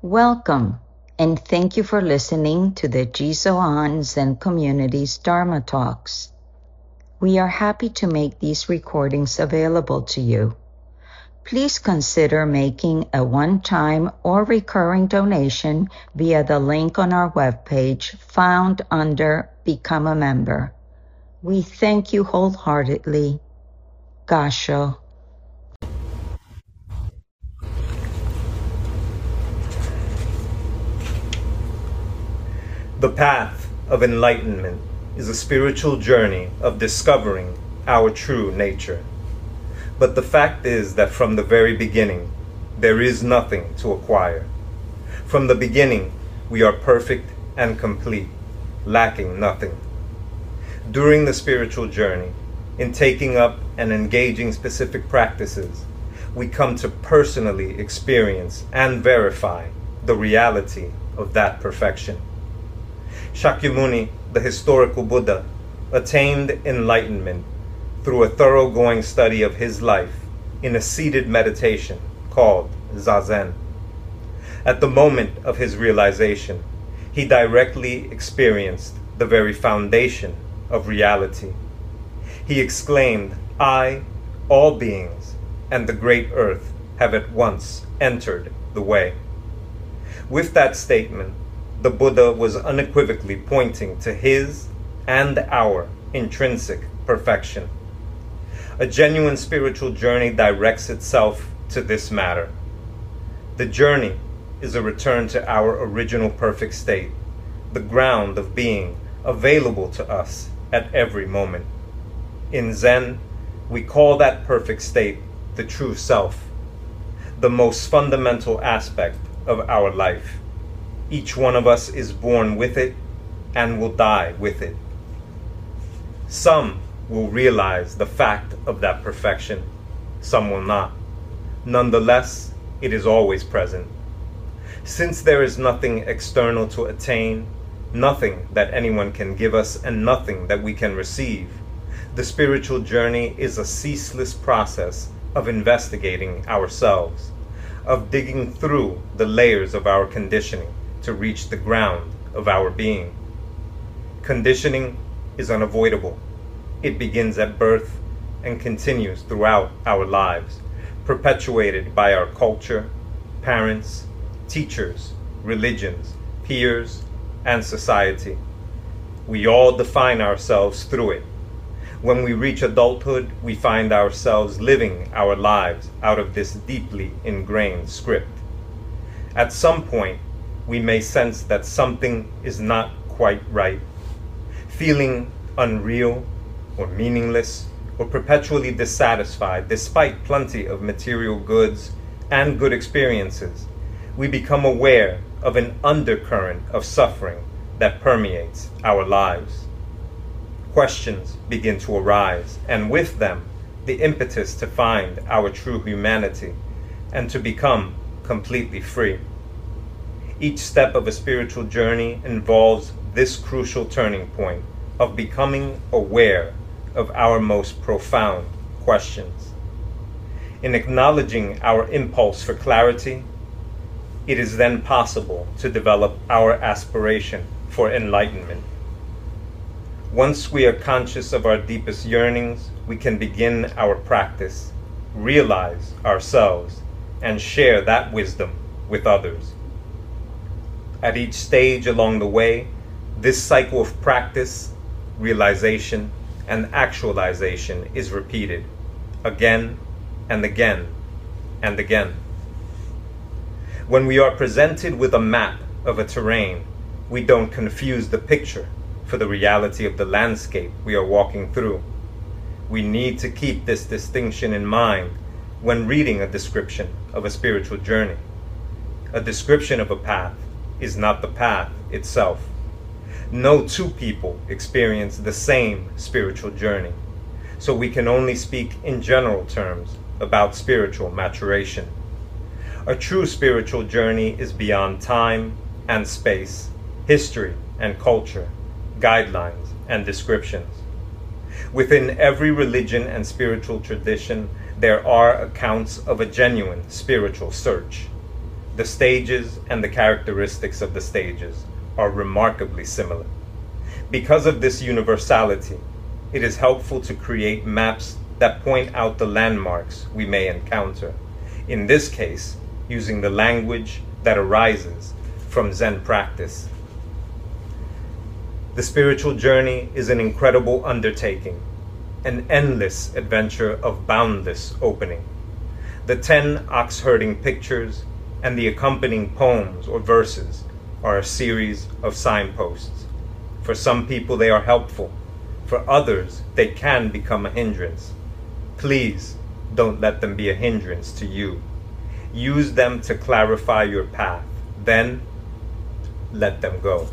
Welcome, and thank you for listening to the Jisoan Zen Community's Dharma Talks. We are happy to make these recordings available to you. Please consider making a one-time or recurring donation via the link on our webpage found under Become a Member. We thank you wholeheartedly. Gasho. The path of enlightenment is a spiritual journey of discovering our true nature. But the fact is that from the very beginning, there is nothing to acquire. From the beginning, we are perfect and complete, lacking nothing. During the spiritual journey, in taking up and engaging specific practices, we come to personally experience and verify the reality of that perfection. Shakyamuni, the historical Buddha, attained enlightenment through a thoroughgoing study of his life in a seated meditation called Zazen. At the moment of his realization, he directly experienced the very foundation of reality. He exclaimed, "I, all beings, and the great earth have at once entered the way." With that statement, the Buddha was unequivocally pointing to his and our intrinsic perfection. A genuine spiritual journey directs itself to this matter. The journey is a return to our original perfect state, the ground of being available to us at every moment. In Zen, we call that perfect state the true self, the most fundamental aspect of our life. Each one of us is born with it and will die with it. Some will realize the fact of that perfection, some will not. Nonetheless, it is always present. Since there is nothing external to attain, nothing that anyone can give us, and nothing that we can receive, the spiritual journey is a ceaseless process of investigating ourselves, of digging through the layers of our conditioning to reach the ground of our being. Conditioning is unavoidable. It begins at birth and continues throughout our lives, perpetuated by our culture, parents, teachers, religions, peers, and society. We all define ourselves through it. When we reach adulthood, we find ourselves living our lives out of this deeply ingrained script. At some point, we may sense that something is not quite right, feeling unreal or meaningless or perpetually dissatisfied despite plenty of material goods and good experiences. We become aware of an undercurrent of suffering that permeates our lives. Questions begin to arise, and with them, the impetus to find our true humanity and to become completely free. Each step of a spiritual journey involves this crucial turning point of becoming aware of our most profound questions. In acknowledging our impulse for clarity, it is then possible to develop our aspiration for enlightenment. Once we are conscious of our deepest yearnings, we can begin our practice, realize ourselves, and share that wisdom with others. At each stage along the way, this cycle of practice, realization, and actualization is repeated again and again and again. When we are presented with a map of a terrain, we don't confuse the picture for the reality of the landscape we are walking through. We need to keep this distinction in mind when reading a description of a spiritual journey. A description of a path is not the path itself. No two people experience the same spiritual journey, so we can only speak in general terms about spiritual maturation. A true spiritual journey is beyond time and space, history and culture, guidelines and descriptions. Within every religion and spiritual tradition, there are accounts of a genuine spiritual search. The stages and the characteristics of the stages are remarkably similar. Because of this universality, it is helpful to create maps that point out the landmarks we may encounter, in this case, using the language that arises from Zen practice. The spiritual journey is an incredible undertaking, an endless adventure of boundless opening. The 10 ox-herding pictures and the accompanying poems or verses are a series of signposts. For some people, they are helpful. For others, they can become a hindrance. Please don't let them be a hindrance to you. Use them to clarify your path. Then let them go.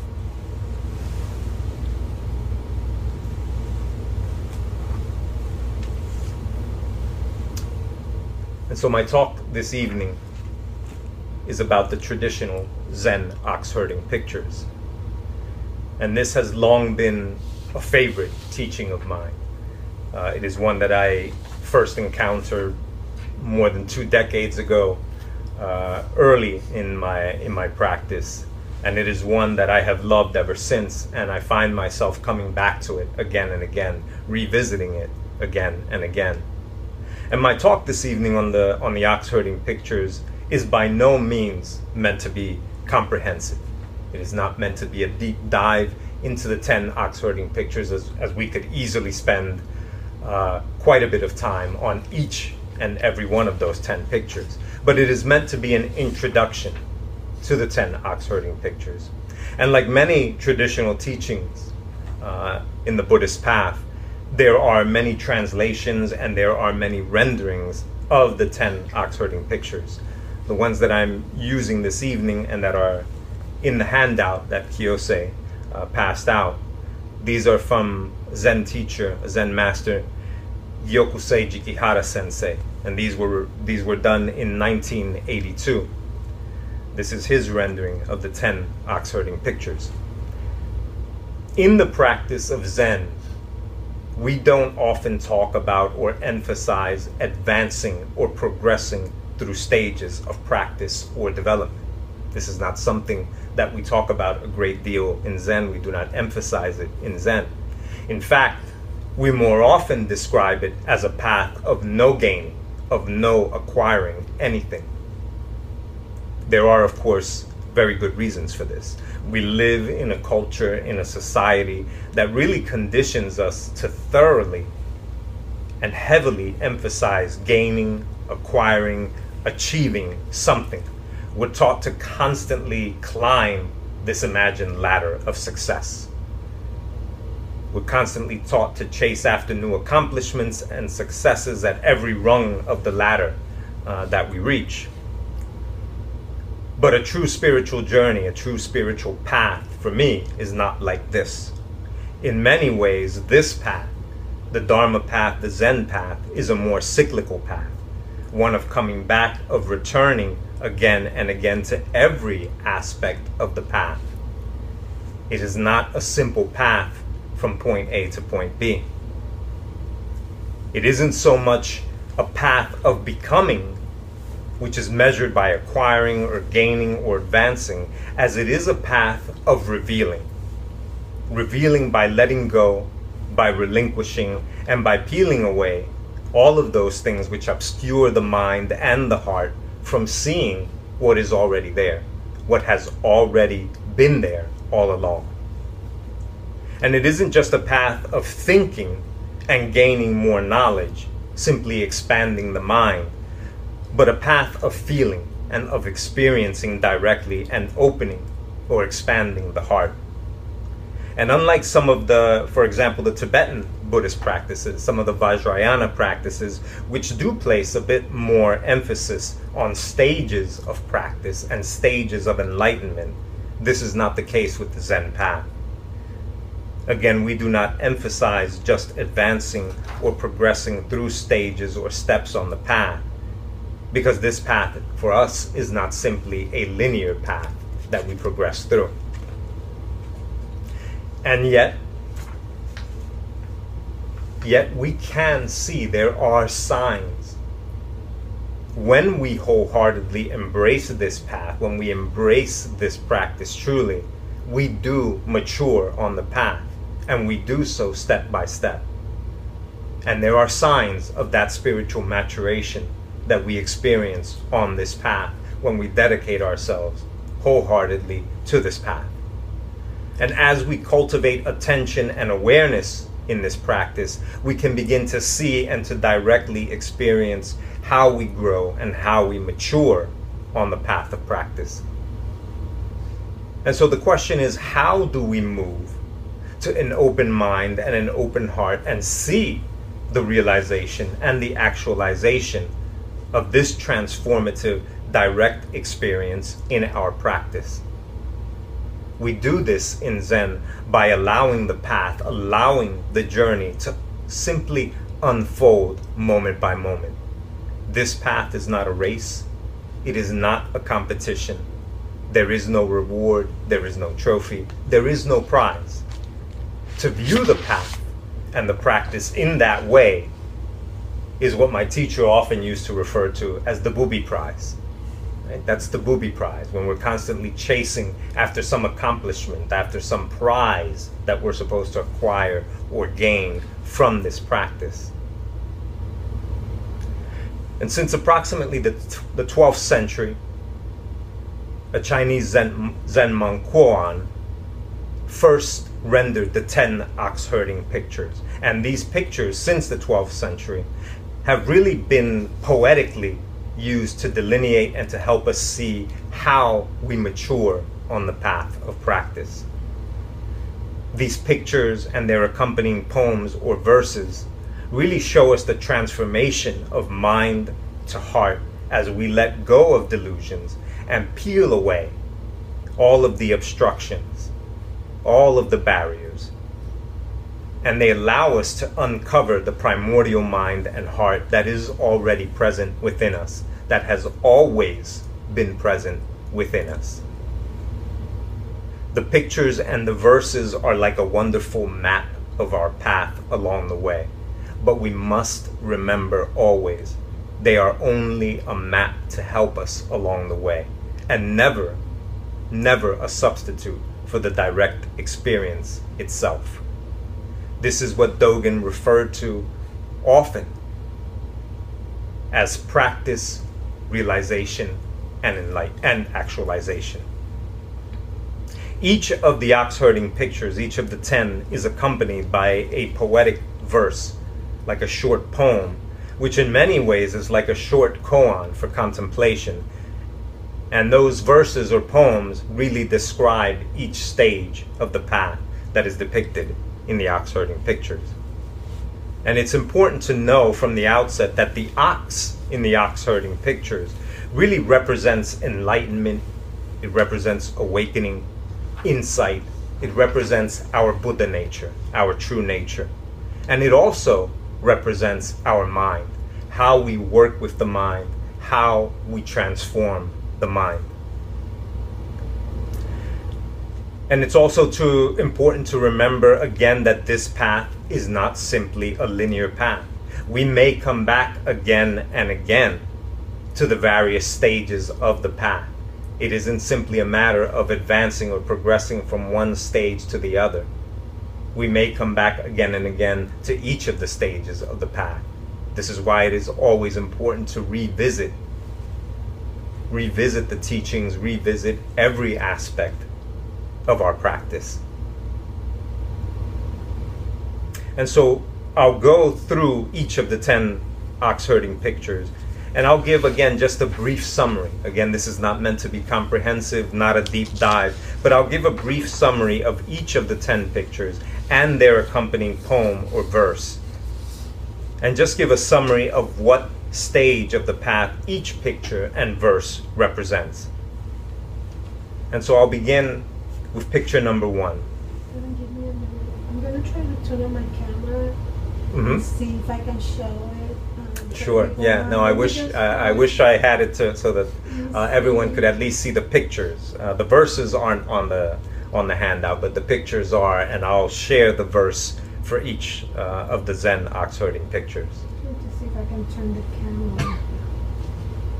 And so my talk this evening is about the traditional Zen ox-herding pictures. And this has long been a favorite teaching of mine. It is one that I first encountered more than 2 decades ago, early in my practice. And it is one that I have loved ever since, and I find myself coming back to it again and again, revisiting it again and again. And my talk this evening on the ox-herding pictures is by no means meant to be comprehensive. It is not meant to be a deep dive into the 10 ox-herding pictures, as we could easily spend quite a bit of time on each and every one of those 10 pictures. But it is meant to be an introduction to the 10 ox-herding pictures. And like many traditional teachings in the Buddhist path, there are many translations and there are many renderings of the 10 ox-herding pictures. The ones that I'm using this evening and that are in the handout that Kiyose passed out, these are from Zen teacher, Zen master Gyokusei Jikihara Sensei, and these were done in 1982. This is his rendering of the 10 ox-herding pictures. In the practice of Zen, we don't often talk about or emphasize advancing or progressing through stages of practice or development. This is not something that we talk about a great deal in Zen. We do not emphasize it in Zen. In fact, we more often describe it as a path of no gaining, of no acquiring anything. There are, of course, very good reasons for this. We live in a culture, in a society that really conditions us to thoroughly and heavily emphasize gaining, acquiring, achieving something. We're taught to constantly climb this imagined ladder of success. We're constantly taught to chase after new accomplishments and successes at every rung of the ladder that we reach. But a true spiritual journey, a true spiritual path, for me, is not like this. In many ways, this path, the Dharma path, the Zen path, is a more cyclical path, one of coming back, of returning again and again to every aspect of the path. It is not a simple path from point A to point B. It isn't so much a path of becoming, which is measured by acquiring or gaining or advancing, as it is a path of revealing. Revealing by letting go, by relinquishing, and by peeling away all of those things which obscure the mind and the heart from seeing what is already there, what has already been there all along. And it isn't just a path of thinking and gaining more knowledge, simply expanding the mind, but a path of feeling and of experiencing directly and opening or expanding the heart. And unlike some of the, for example, the Tibetan Buddhist practices, some of the Vajrayana practices, which do place a bit more emphasis on stages of practice and stages of enlightenment, this is not the case with the Zen path. Again, we do not emphasize just advancing or progressing through stages or steps on the path, because this path for us is not simply a linear path that we progress through. And yet we can see there are signs when we wholeheartedly embrace this path, when we embrace this practice truly, we do mature on the path, and we do so step by step. And there are signs of that spiritual maturation that we experience on this path when we dedicate ourselves wholeheartedly to this path. And as we cultivate attention and awareness in this practice, we can begin to see and to directly experience how we grow and how we mature on the path of practice. And so the question is, how do we move to an open mind and an open heart and see the realization and the actualization of this transformative direct experience in our practice? We do this in Zen by allowing the path, allowing the journey to simply unfold moment by moment. This path is not a race. It is not a competition. There is no reward. There is no trophy. There is no prize. To view the path and the practice in that way is what my teacher often used to refer to as the booby prize. Right? That's the booby prize, when we're constantly chasing after some accomplishment, after some prize that we're supposed to acquire or gain from this practice. And since approximately the 12th century, a Chinese Zen monk, Kuo-an, first rendered the 10 ox-herding pictures. And these pictures, since the 12th century, have really been poetically used to delineate and to help us see how we mature on the path of practice. These pictures and their accompanying poems or verses really show us the transformation of mind to heart as we let go of delusions and peel away all of the obstructions, all of the barriers. And they allow us to uncover the primordial mind and heart that is already present within us, that has always been present within us. The pictures and the verses are like a wonderful map of our path along the way. But we must remember always, they are only a map to help us along the way, and never a substitute for the direct experience itself. This is what Dogen referred to often as practice, realization, and actualization. Each of the ox-herding pictures, each of the 10, is accompanied by a poetic verse, like a short poem, which in many ways is like a short koan for contemplation. And those verses or poems really describe each stage of the path that is depicted in the ox-herding pictures. And it's important to know from the outset that the ox in the ox-herding pictures really represents enlightenment, it represents awakening, insight, it represents our Buddha nature, our true nature. And it also represents our mind, how we work with the mind, how we transform the mind. And it's also important to remember again that this path is not simply a linear path. We may come back again and again to the various stages of the path. It isn't simply a matter of advancing or progressing from one stage to the other. We may come back again and again to each of the stages of the path. This is why it is always important to revisit the teachings, revisit every aspect of our practice. And so I'll go through each of the 10 ox-herding pictures, and I'll give again just a brief summary. Again, this is not meant to be comprehensive, not a deep dive, but I'll give a brief summary of each of the 10 pictures and their accompanying poem or verse, and just give a summary of what stage of the path each picture and verse represents. And so I'll begin with picture number 1. I'm going to try to turn on my camera and see if I can show it. Sure. Yeah. No, I wish I had it so that everyone could at least see the pictures. The verses aren't on the handout, but the pictures are, and I'll share the verse for each of the Zen ox-herding pictures. To see if I can turn the camera.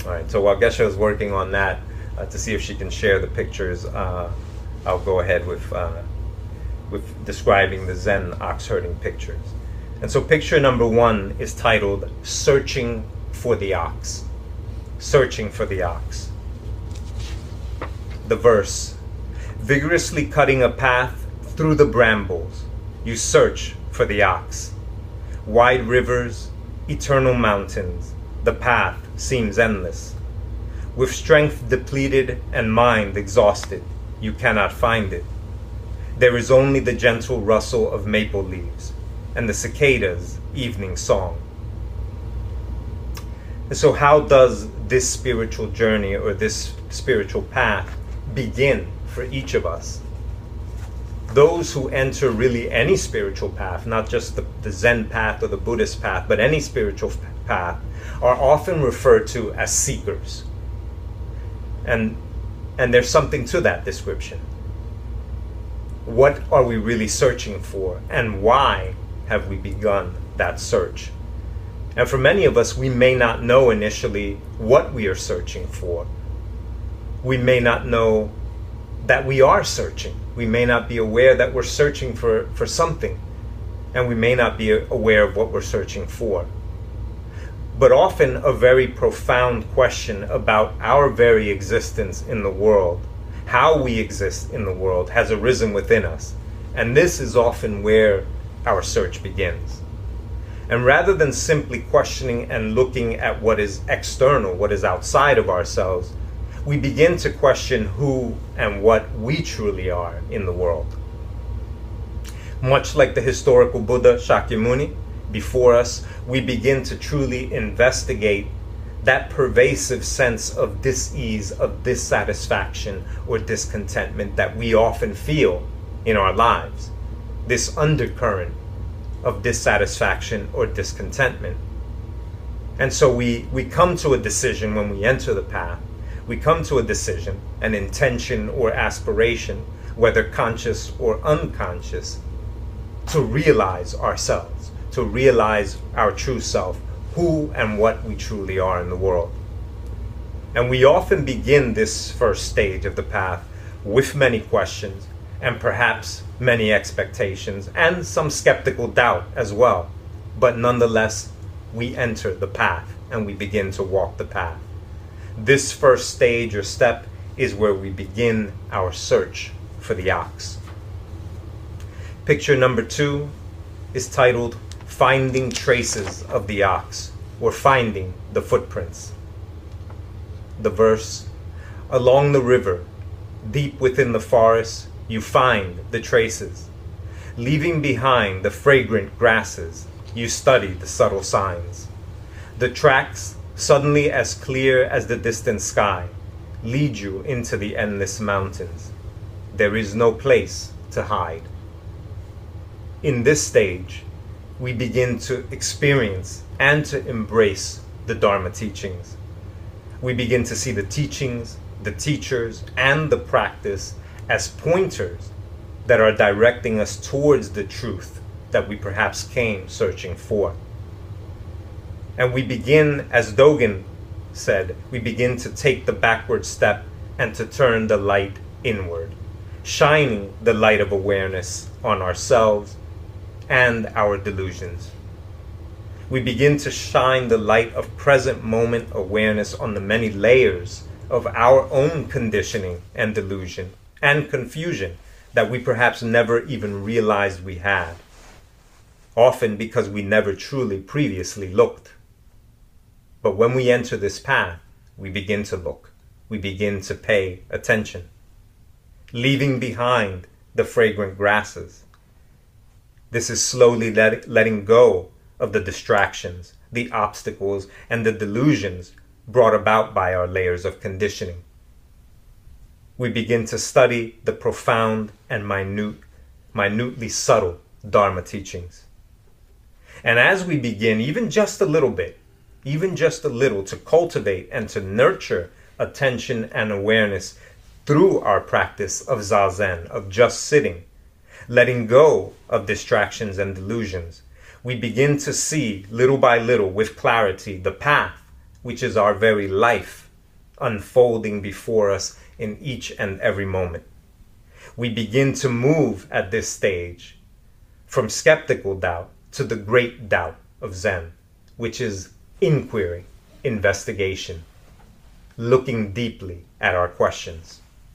All right, so while Geshe is working on that to see if she can share the pictures, I'll go ahead with describing the Zen ox herding pictures. And so picture number 1 is titled Searching for the Ox. Searching for the Ox. The verse, vigorously cutting a path through the brambles, you search for the ox. Wide rivers, eternal mountains, the path seems endless. With strength depleted and mind exhausted, you cannot find it. There is only the gentle rustle of maple leaves and the cicada's evening song. And so how does this spiritual journey or this spiritual path begin for each of us? Those who enter really any spiritual path, not just the Zen path or the Buddhist path, but any spiritual path, are often referred to as seekers. And there's something to that description. What are we really searching for, and why have we begun that search? And for many of us, we may not know initially what we are searching for. We may not know that we are searching. We may not be aware that we're searching for something, and we may not be aware of what we're searching for. But often a very profound question about our very existence in the world, how we exist in the world, has arisen within us. And this is often where our search begins. And rather than simply questioning and looking at what is external, what is outside of ourselves, we begin to question who and what we truly are in the world. Much like the historical Buddha Shakyamuni before us, we begin to truly investigate that pervasive sense of dis-ease, of dissatisfaction or discontentment that we often feel in our lives. This undercurrent of dissatisfaction or discontentment. And so we come to a decision when we enter the path. We come to a decision, an intention or aspiration, whether conscious or unconscious, to realize ourselves, to realize our true self, who and what we truly are in the world. And we often begin this first stage of the path with many questions and perhaps many expectations and some skeptical doubt as well. But nonetheless, we enter the path and we begin to walk the path. This first stage or step is where we begin our search for the ox. Picture number 2 is titled Finding Traces of the Ox, or Finding the Footprints. The verse, along the river, deep within the forest, you find the traces. Leaving behind the fragrant grasses, you study the subtle signs. The tracks, suddenly as clear as the distant sky, lead you into the endless mountains. There is no place to hide. In this stage, we begin to experience and to embrace the Dharma teachings. We begin to see the teachings, the teachers, and the practice as pointers that are directing us towards the truth that we perhaps came searching for. And we begin, as Dogen said, we begin to take the backward step and to turn the light inward, shining the light of awareness on ourselves and our delusions. We begin to shine the light of present moment awareness on the many layers of our own conditioning and delusion and confusion that we perhaps never even realized we had, often because we never truly previously looked. But when we enter this path, we begin to look. We begin to pay attention, leaving behind the fragrant grasses. This is slowly letting go of the distractions, the obstacles, and the delusions brought about by our layers of conditioning. We begin to study the profound and minutely subtle Dharma teachings. And as we begin, even just a little, to cultivate and to nurture attention and awareness through our practice of Zazen, of just sitting, letting go of distractions and delusions, we begin to see little by little with clarity the path which is our very life, unfolding before us in each and every moment. We begin to move at this stage from skeptical doubt to the great doubt of Zen, which is inquiry, investigation, looking deeply at our questions.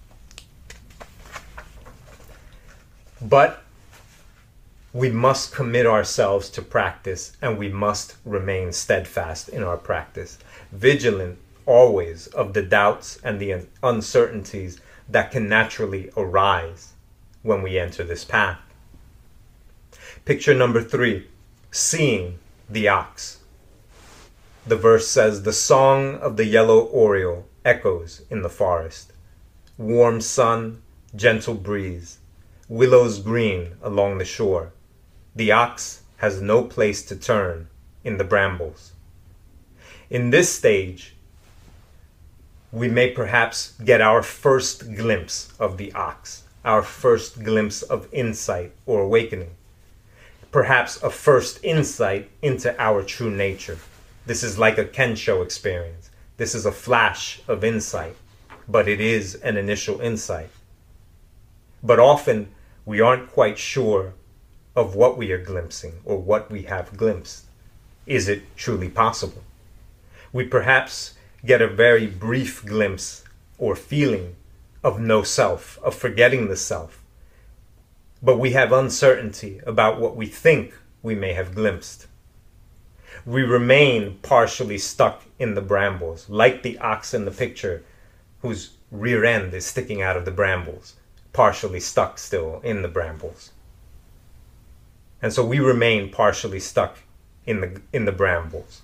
But we must commit ourselves to practice, and we must remain steadfast in our practice, vigilant always of the doubts and the uncertainties that can naturally arise when we enter this path. Picture number 3, seeing the ox. The verse says, "The song of the yellow oriole echoes in the forest. Warm sun, gentle breeze, willows green along the shore. The ox has no place to turn in the brambles." In this stage, we may perhaps get our first glimpse of the ox, our first glimpse of insight or awakening, perhaps a first insight into our true nature. This is like a Kensho experience. This is a flash of insight, but it is an initial insight. But often we aren't quite sure of what we are glimpsing or what we have glimpsed. Is it truly possible? We perhaps get a very brief glimpse or feeling of no self, of forgetting the self. But we have uncertainty about what we think we may have glimpsed. We remain partially stuck in the brambles, like the ox in the picture whose rear end is sticking out of the brambles, partially stuck still in the brambles. And so we remain partially stuck in the brambles.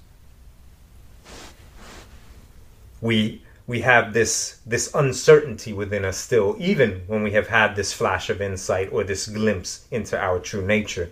We have this uncertainty within us still, even when we have had this flash of insight or this glimpse into our true nature.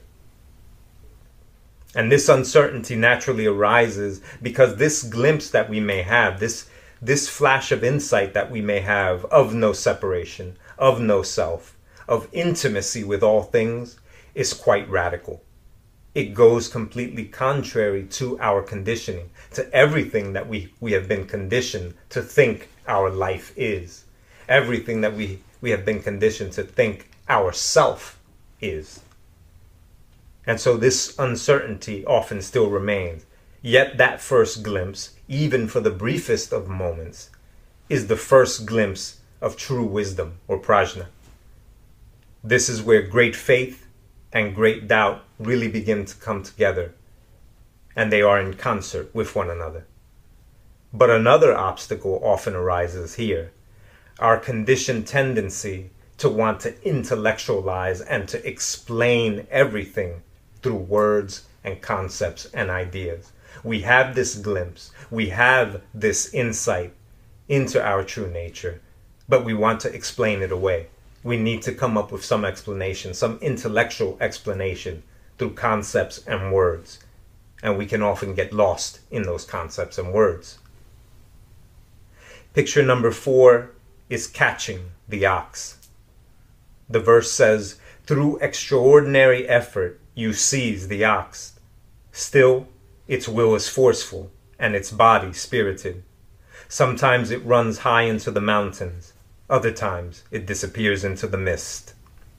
And this uncertainty naturally arises because this glimpse that we may have, this flash of insight that we may have of no separation, of no self, of intimacy with all things, is quite radical. It goes completely contrary to our conditioning, to everything that we have been conditioned to think our life is, everything that we have been conditioned to think our self is. And so this uncertainty often still remains. Yet that first glimpse, even for the briefest of moments, is the first glimpse of true wisdom or prajna. This is where great faith and great doubt really begin to come together, and they are in concert with one another. But another obstacle often arises here, our conditioned tendency to want to intellectualize and to explain everything through words and concepts and ideas. We have this glimpse, we have this insight into our true nature, but we want to explain it away. We need to come up with some explanation, some intellectual explanation through concepts and words. And we can often get lost in those concepts and words. Picture number 4 is catching the ox. The verse says, "Through extraordinary effort you seize the ox. Still, its will is forceful and its body spirited. Sometimes it runs high into the mountains. Other times it disappears into the mist."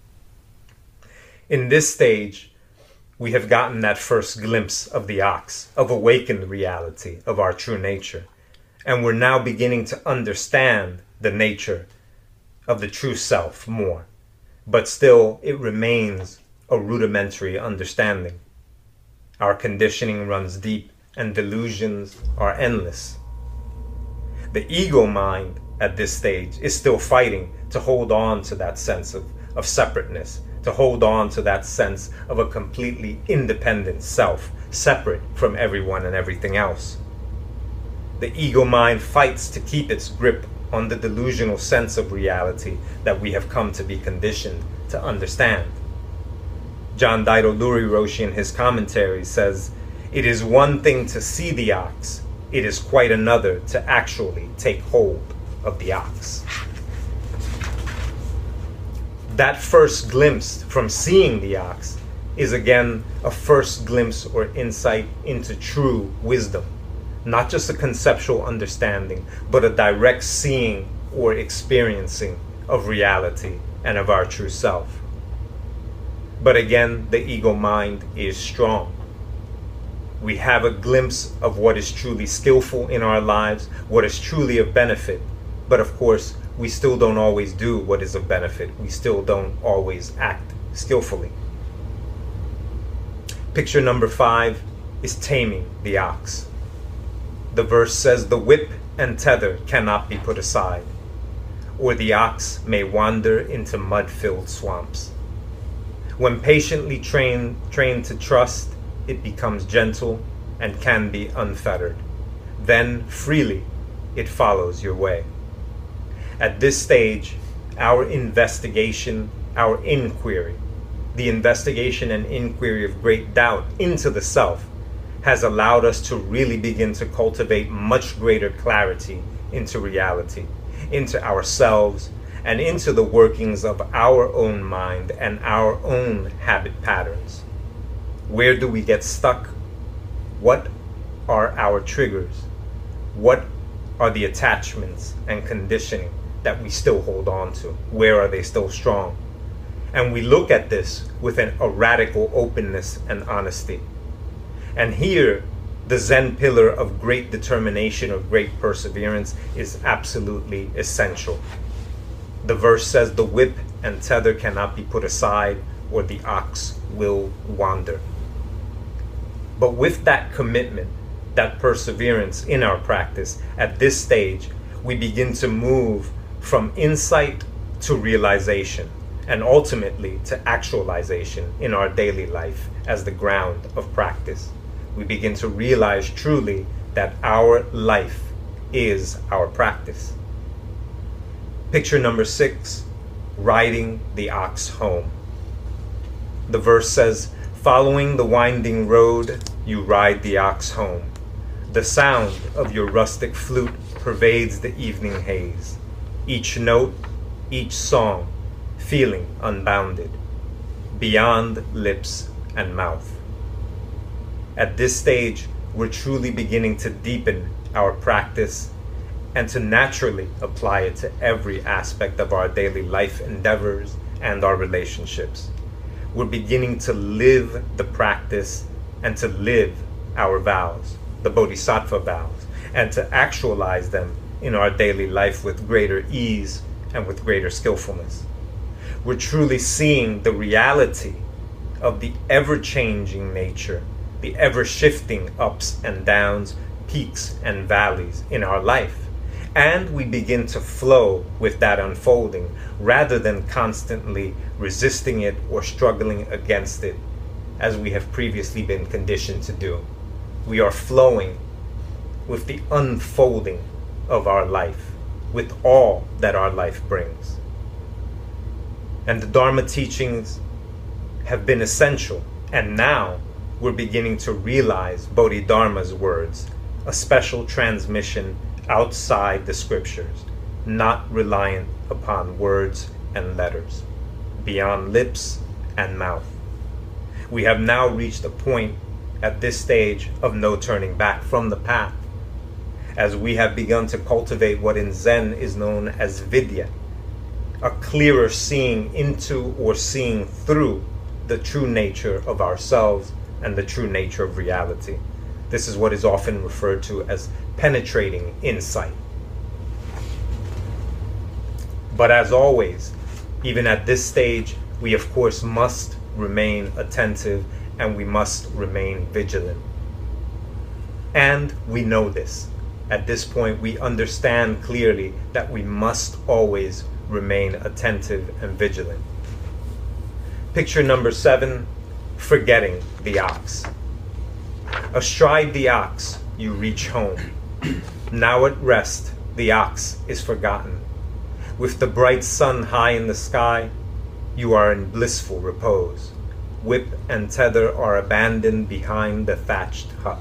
In this stage, we have gotten that first glimpse of the ox, of awakened reality, of our true nature. And we're now beginning to understand the nature of the true self more. But still, it remains a rudimentary understanding. Our conditioning runs deep and delusions are endless. The ego mind at this stage is still fighting to hold on to that sense of separateness, to hold on to that sense of a completely independent self, separate from everyone and everything else. The ego mind fights to keep its grip on the delusional sense of reality that we have come to be conditioned to understand. John Daido Luri Roshi in his commentary says, "It is one thing to see the ox, it is quite another to actually take hold of the ox." That first glimpse from seeing the ox is again a first glimpse or insight into true wisdom, not just a conceptual understanding, but a direct seeing or experiencing of reality and of our true self. But again, the ego mind is strong. We have a glimpse of what is truly skillful in our lives, what is truly of benefit. But of course, we still don't always do what is of benefit. We still don't always act skillfully. Picture number 5 is taming the ox. The verse says, "The whip and tether cannot be put aside, or the ox may wander into mud-filled swamps." When patiently trained to trust, it becomes gentle and can be unfettered. Then freely it follows your way. At this stage, our investigation, our inquiry, the investigation and inquiry of great doubt into the self, has allowed us to really begin to cultivate much greater clarity into reality, into ourselves, and into the workings of our own mind and our own habit patterns. Where do we get stuck? What are our triggers? What are the attachments and conditioning that we still hold on to? Where are they still strong? And we look at this with a radical openness and honesty. And here, the Zen pillar of great determination, of great perseverance, is absolutely essential. The verse says, "The whip and tether cannot be put aside, or the ox will wander." But with that commitment, that perseverance in our practice, at this stage, we begin to move from insight to realization, and ultimately to actualization in our daily life as the ground of practice. We begin to realize truly that our life is our practice. Picture number 6, riding the ox home. The verse says, "Following the winding road, you ride the ox home. The sound of your rustic flute pervades the evening haze. Each note, each song, feeling unbounded, beyond lips and mouth." At this stage, we're truly beginning to deepen our practice and to naturally apply it to every aspect of our daily life endeavors and our relationships. We're beginning to live the practice and to live our vows, the Bodhisattva vows, and to actualize them in our daily life with greater ease and with greater skillfulness. We're truly seeing the reality of the ever-changing nature, the ever-shifting ups and downs, peaks and valleys in our life. And we begin to flow with that unfolding rather than constantly resisting it or struggling against it as we have previously been conditioned to do. We are flowing with the unfolding of our life, with all that our life brings. And the Dharma teachings have been essential, and now we're beginning to realize Bodhidharma's words, a special transmission outside the scriptures, not reliant upon words and letters, beyond lips and mouth. We have now reached a point at this stage of no turning back from the path, as we have begun to cultivate what in Zen is known as Vidya, a clearer seeing into or seeing through the true nature of ourselves and the true nature of reality. This is what is often referred to as penetrating insight. But as always, even at this stage, we of course must remain attentive and we must remain vigilant. And we know this. At this point, we understand clearly that we must always remain attentive and vigilant. Picture number 7, forgetting the ox. Astride the ox, you reach home. Now at rest, the ox is forgotten. With the bright sun high in the sky, you are in blissful repose. Whip and tether are abandoned behind the thatched hut.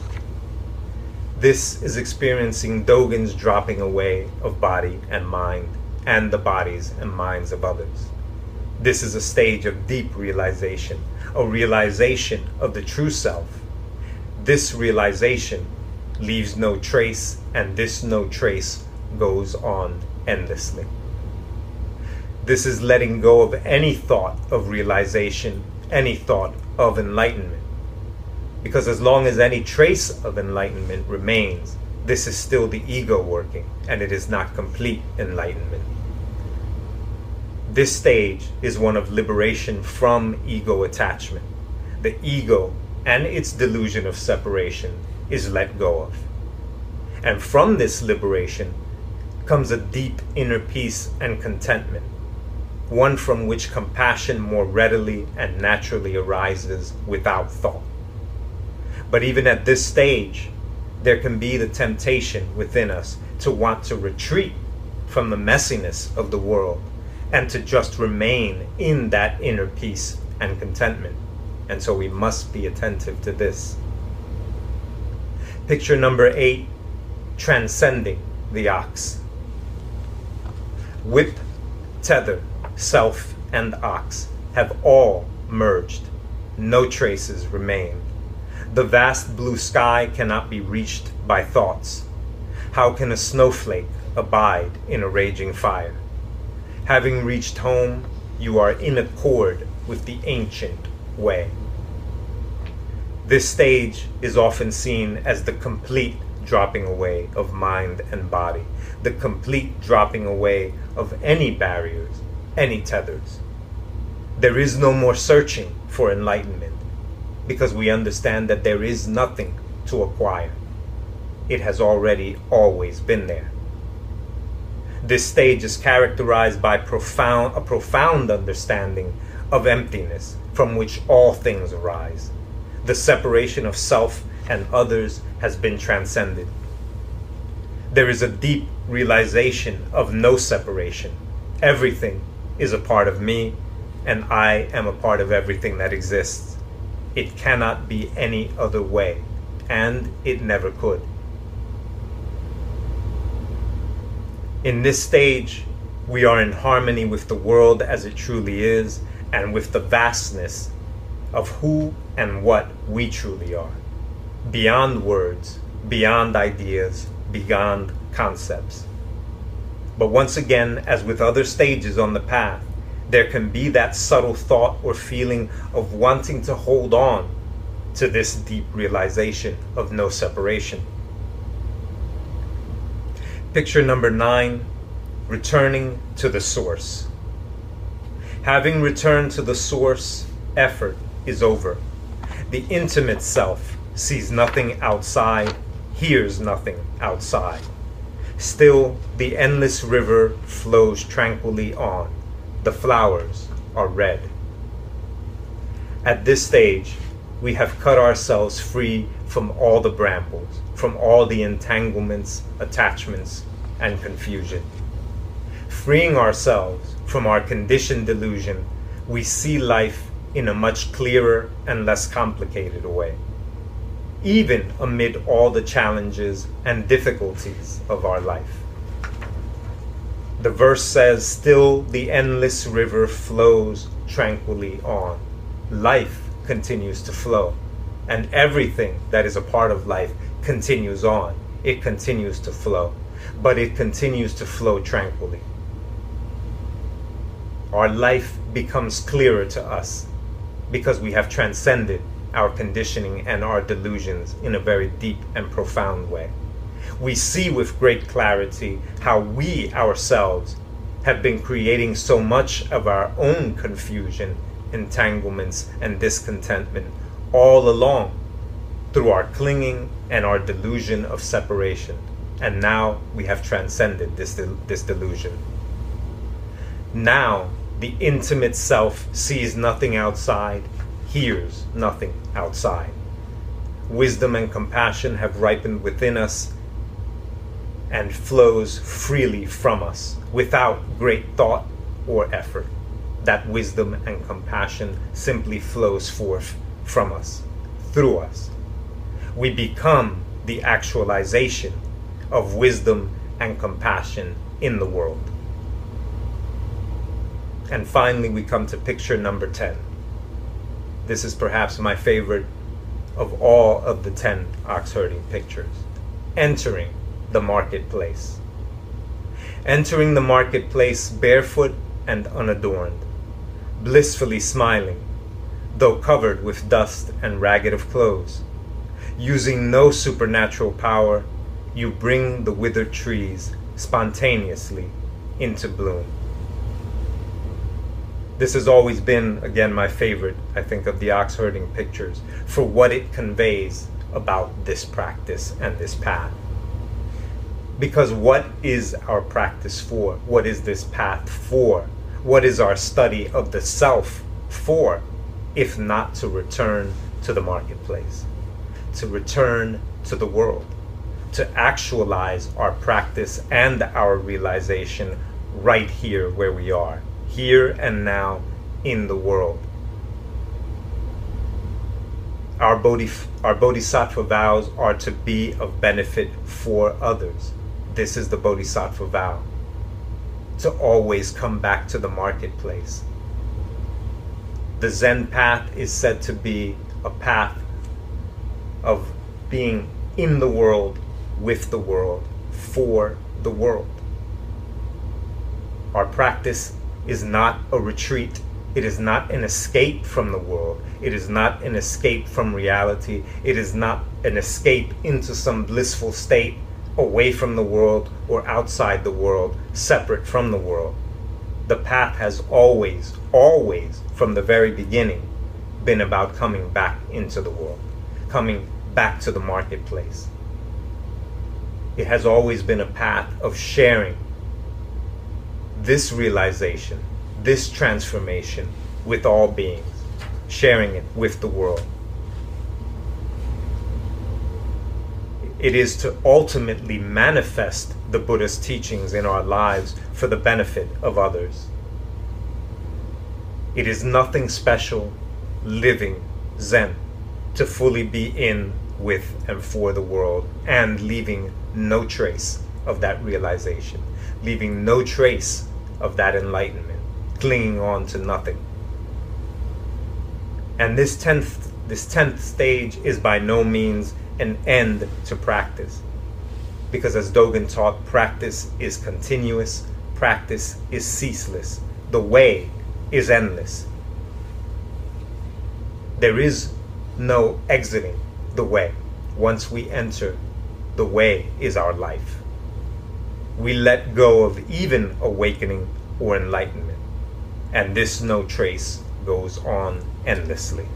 This is experiencing Dogen's dropping away of body and mind, and the bodies and minds of others. This is a stage of deep realization, a realization of the true self. This realization leaves no trace, and this no trace goes on endlessly. This is letting go of any thought of realization, any thought of enlightenment. Because as long as any trace of enlightenment remains, this is still the ego working, and it is not complete enlightenment. This stage is one of liberation from ego attachment. The ego and its delusion of separation is let go of. And from this liberation comes a deep inner peace and contentment, one from which compassion more readily and naturally arises without thought. But even at this stage, there can be the temptation within us to want to retreat from the messiness of the world and to just remain in that inner peace and contentment. And so we must be attentive to this. Picture number 8, transcending the ox. Whip, tether, self, and ox have all merged. No traces remain. The vast blue sky cannot be reached by thoughts. How can a snowflake abide in a raging fire? Having reached home, you are in accord with the ancient way. This stage is often seen as the complete dropping away of mind and body, the complete dropping away of any barriers, any tethers. There is no more searching for enlightenment because we understand that there is nothing to acquire. It has already always been there. This stage is characterized by a profound understanding of emptiness from which all things arise. The separation of self and others has been transcended. There is a deep realization of no separation. Everything is a part of me, and I am a part of everything that exists. It cannot be any other way, and it never could. In this stage, we are in harmony with the world as it truly is, and with the vastness of who and what we truly are. Beyond words, beyond ideas, beyond concepts. But once again, as with other stages on the path, there can be that subtle thought or feeling of wanting to hold on to this deep realization of no separation. Picture number 9, returning to the source. Having returned to the source, effort is over. The intimate self sees nothing outside, hears nothing outside. Still, the endless river flows tranquilly on. The flowers are red. At this stage, we have cut ourselves free from all the brambles, from all the entanglements, attachments, and confusion. Freeing ourselves from our conditioned delusion, we see life in a much clearer and less complicated way, even amid all the challenges and difficulties of our life. The verse says, "Still the endless river flows tranquilly on." Life continues to flow, and everything that is a part of life continues on. It continues to flow, but it continues to flow tranquilly. Our life becomes clearer to us because we have transcended our conditioning and our delusions in a very deep and profound way. We see with great clarity how we ourselves have been creating so much of our own confusion, entanglements, and discontentment all along through our clinging and our delusion of separation. And now we have transcended this delusion. Now the intimate self sees nothing outside, hears nothing outside. Wisdom and compassion have ripened within us and flows freely from us without great thought or effort. That wisdom and compassion simply flows forth from us, through us. We become the actualization of wisdom and compassion in the world. And finally, we come to picture number 10. This is perhaps my favorite of all of the 10 ox herding pictures. entering the marketplace. Entering the marketplace barefoot and unadorned, blissfully smiling, though covered with dust and ragged of clothes. Using no supernatural power, you bring the withered trees spontaneously into bloom. This has always been, again, my favorite, I think, of the ox herding pictures, for what it conveys about this practice and this path. Because what is our practice for? What is this path for? What is our study of the self for, if not to return to the marketplace, to return to the world, to actualize our practice and our realization right here where we are, here and now in the world. Our bodhisattva vows are to be of benefit for others. This is the bodhisattva vow, to always come back to the marketplace. The Zen path is said to be a path of being in the world, with the world, for the world. Our practice is not a retreat. It is not an escape from the world. It is not an escape from reality. It is not an escape into some blissful state away from the world or outside the world, separate from the world. The path has always, from the very beginning, been about coming back into the world, coming back to the marketplace. It has always been a path of sharing this realization, this transformation with all beings, sharing it with the world. It is to ultimately manifest the Buddha's teachings in our lives for the benefit of others. It is nothing special, living Zen, to fully be in, with, and for the world, and leaving no trace of that realization, leaving no trace of that enlightenment, clinging on to nothing. And this 10th stage is by no means an end to practice, because as Dogen taught, practice is continuous, practice is ceaseless, the way is endless. There is no exiting the way. Once we enter, the way is our life. We let go of even awakening or enlightenment, and this no trace goes on endlessly.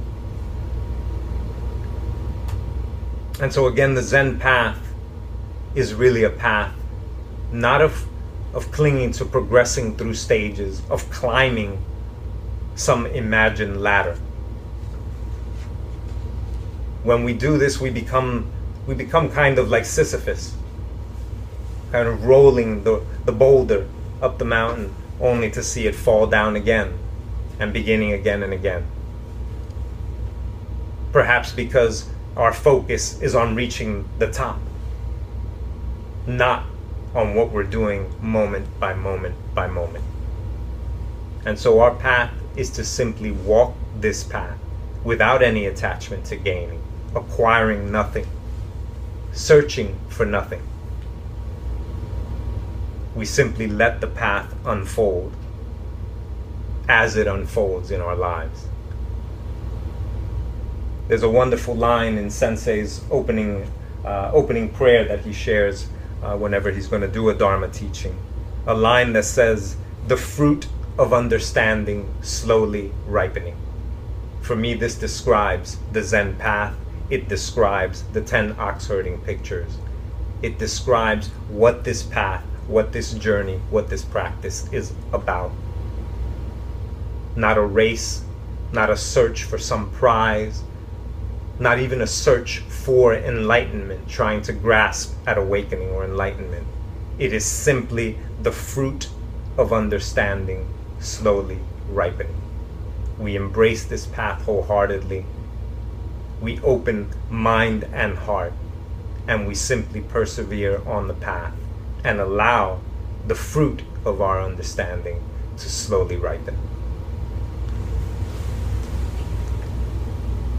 And so again, the Zen path is really a path not of clinging to progressing through stages, of climbing some imagined ladder. When we do this, we become kind of like Sisyphus, kind of rolling the boulder up the mountain only to see it fall down again and beginning again and again. Perhaps because our focus is on reaching the top, not on what we're doing moment by moment by moment. And so our path is to simply walk this path without any attachment to gaining, acquiring nothing, searching for nothing. We simply let the path unfold as it unfolds in our lives. There's a wonderful line in Sensei's opening prayer that he shares whenever he's going to do a Dharma teaching. A line that says, "The fruit of understanding slowly ripening." For me, this describes the Zen path. It describes the 10 ox herding pictures. It describes what this path, what this journey, what this practice is about. Not a race, not a search for some prize, not even a search for enlightenment, trying to grasp at awakening or enlightenment. It is simply the fruit of understanding slowly ripening. We embrace this path wholeheartedly. We open mind and heart, and we simply persevere on the path and allow the fruit of our understanding to slowly ripen.